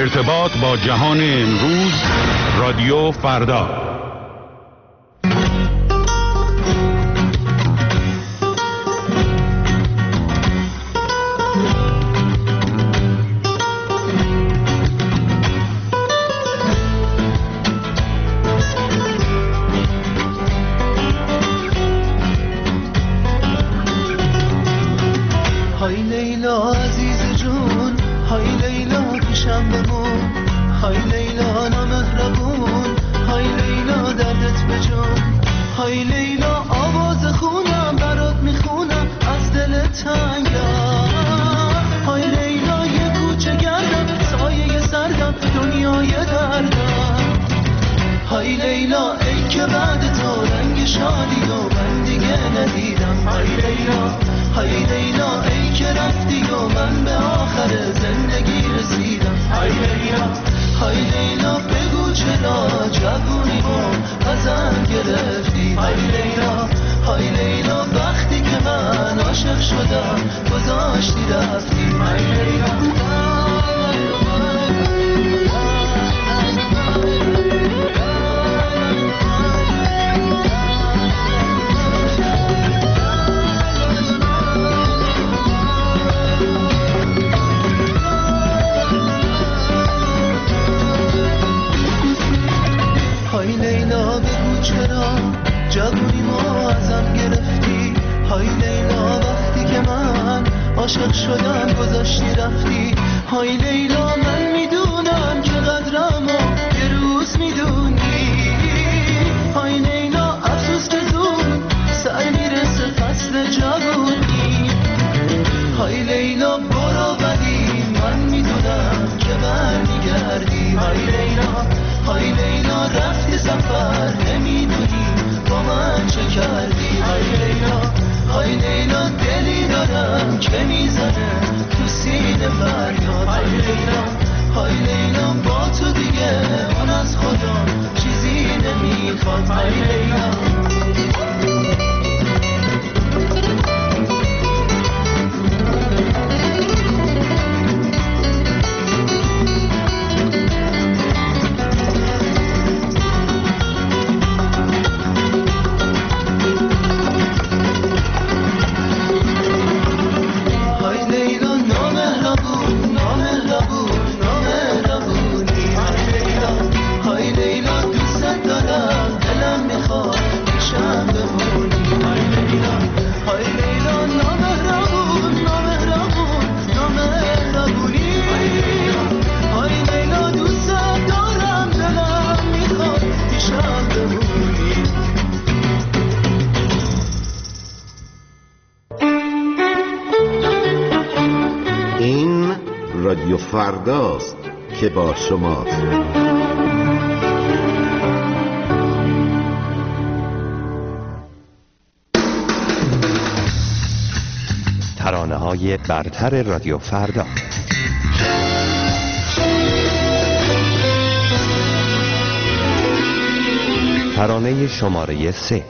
ارتباط با جهان امروز، رادیو فردا. های لیلا عزیز جون، های لیلا پیشم بمون، های لیلا نامهربون، های لیلا دردت بجون، های لیلا آواز خونم برات میخونم از دل تنگم، های لیلا یه کوچه گردم سایه سردم دنیای دردم، های لیلا ای که بعد تو رنگ شادی و من دیگه ندیدم، های لیلا های لیلا ای که رفتی و من به آخر زندگی رسیدم، های لیلا های لیلا بگو چرا جوونیمو ازم گرفتی، های لیلا های لیلا وقتی که من عاشق شدم گذاشتی رفتی، های لیلا. های لیلا بگو چرا جوونیمو ازم گرفتی، های لیلا وقتی که من عاشق شدم گذاشتی رفتی، های لیلا من میدونم که قدرمو یه روز میدونی، های لیلا افسوس که زود سر میرسه فصل جوونی، های لیلا برو ولی من میدونم که برمیگردی، های لیلا های لیلا رفتی سفر نمیدونی با من چه کردی، های لیلا های لیلا دلی دارم که میزنه تو سینه فریاد، های لیلا های لیلا با تو دیگه اون از خدا چیزی نمیخواد، های لیلا. رادیو فرداست که با شماست. ترانه‌های برتر رادیو فردا. ترانه شماره 3.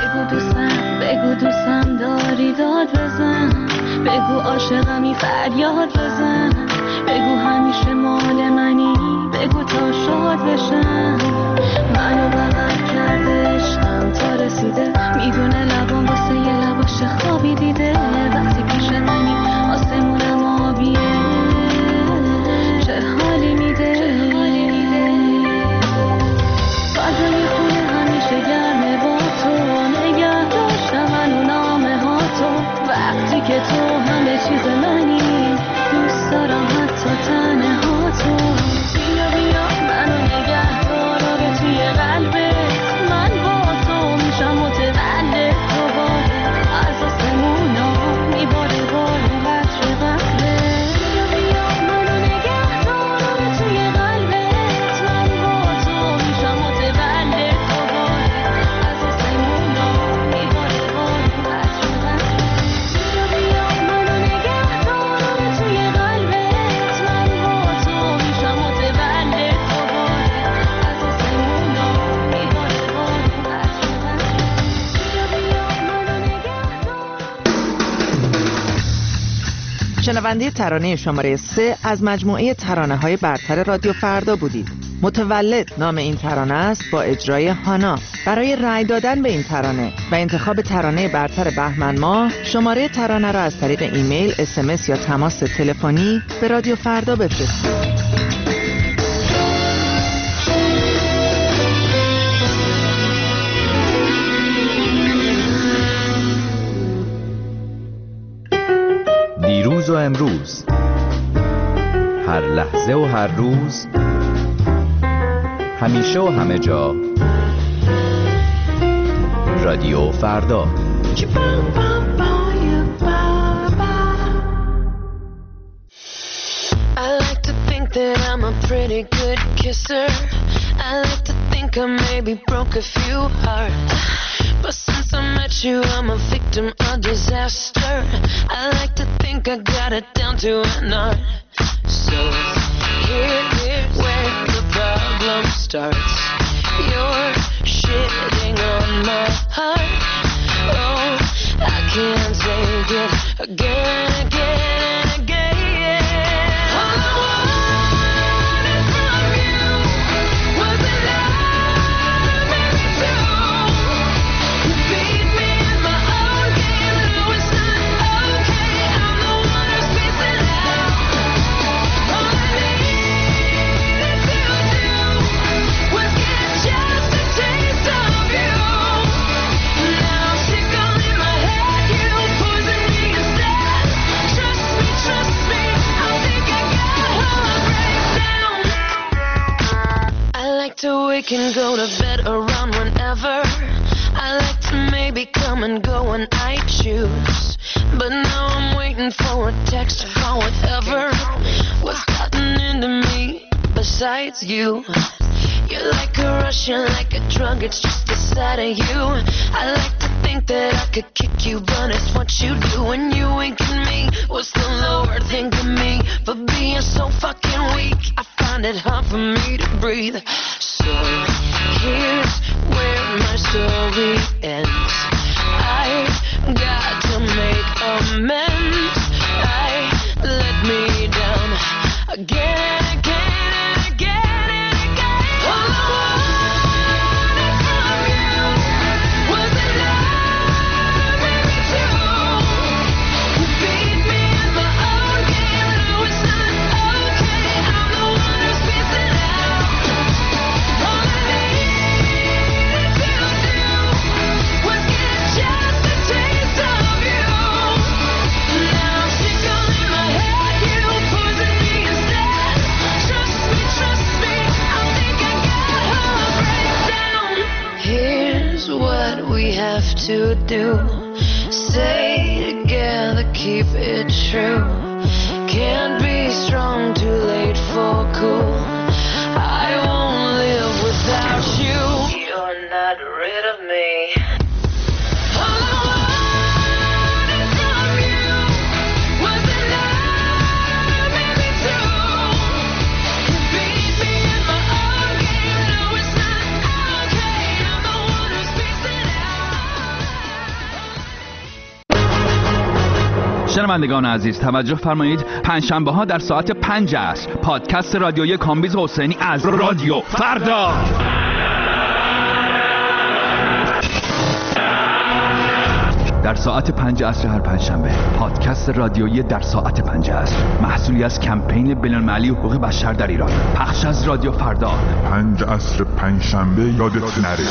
بگو دوستم داری داد بزن، بگو عاشقمی فریاد بزن، بگو همیشه مال منی، بگو تا شاد بشم. منو بغل کرده عشقم تا رسیده، میدونه لبام واسه یه لباش خوابی دیده. وقتی پیش منی آسمونم آبیه، چه حالی میده. فضای خونه همیشه گرمه با تو، نگه داشتم منو نامه ها تو. وقتی که تو همه چیز منی، دوست دارم حتی تنه ها تو. بیا بیا منو نگه دار به توی قلبت، من با تو میشم متولد دوباره، از آسمونا میباره باره قطر قطره. بیا بیا منو نگه دار به توی قلبت، من با تو میشم متولد دوباره، از آسمونا میباره باره قطر قطره. بیا بیا منو نگه دار به توی قلبت، من با تو میشم متولد دوباره، از آسمونا میباره باره قطر قطره. بیا بیا منو نگه دار. شنونده ترانه شماره 3 از مجموعه ترانه‌های برتر رادیو فردا بودید. متولد نام این ترانه است با اجرای هانا. برای رأی دادن به این ترانه و انتخاب ترانه برتر بهمن ماه، شماره ترانه را از طریق ایمیل، SMS یا تماس تلفنی به رادیو فردا بفرستید. دیروز و امروز، هر لحظه و هر روز، همیشه و همه جا، رادیو فردا. I like to think that I'm a pretty good kisser. I like to think I maybe broke a few hearts, but since I met you I'm a victim of disaster. I like to think I got it down to an art. So here's where the problem starts. You're shitting on my heart. Oh, I can't take it again, again, again. All I wanted from you was a love, maybe two. You beat me in my own game, no it's not okay. I'm the one who's missing out. All I needed to do was get just a taste of you. Now I'm sick all in my head, you poison me instead. Trust me, I think I got a breakdown. I like to wake and go to bed around whenever. I like to maybe come and go when I choose, but now I'm waiting for a text or call, whatever. What's gotten into me besides you? You're like a rush, you're like a drug, it's just the sight of you. I like to think that I could kick you, but it's what you do when you wink at me. What's the Lord think of me for being so fucking weak? I find it hard for me to breathe. So here's where my story ends. I've got to make amends. I let me down again, again, again, and again. All I wanted from you was a love, maybe two. You beat me in my own game, no it's not okay. I'm the one who's missing out. All I needed to do was get just a taste of you. Now I'm sick all in my head, you poison me instead. Trust me, I think I got a breakdown. Here's what we have to do. Stay together, keep it true. Can't be strong, too late for cool. I won't live without you. You're not rid of me. All I wanted from you was a love, maybe two. You beat me in my own game, no it's not okay. I'm the one who's missing out. شنوندگان عزیز توجه فرمایید، پنجشنبه ها در ساعت 5 عصر پادکست رادیویی کامبیز حسینی از رادیو فردا. در ساعت 5 عصر هر پنجشنبه پادکست رادیویی در ساعت 5 عصر، محصولی از کمپین بین‌المللی حقوق بشر در ایران، پخش از رادیو فردا. 5 عصر پنجشنبه یادت نره.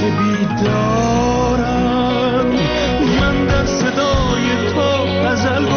من در صدای تو غزل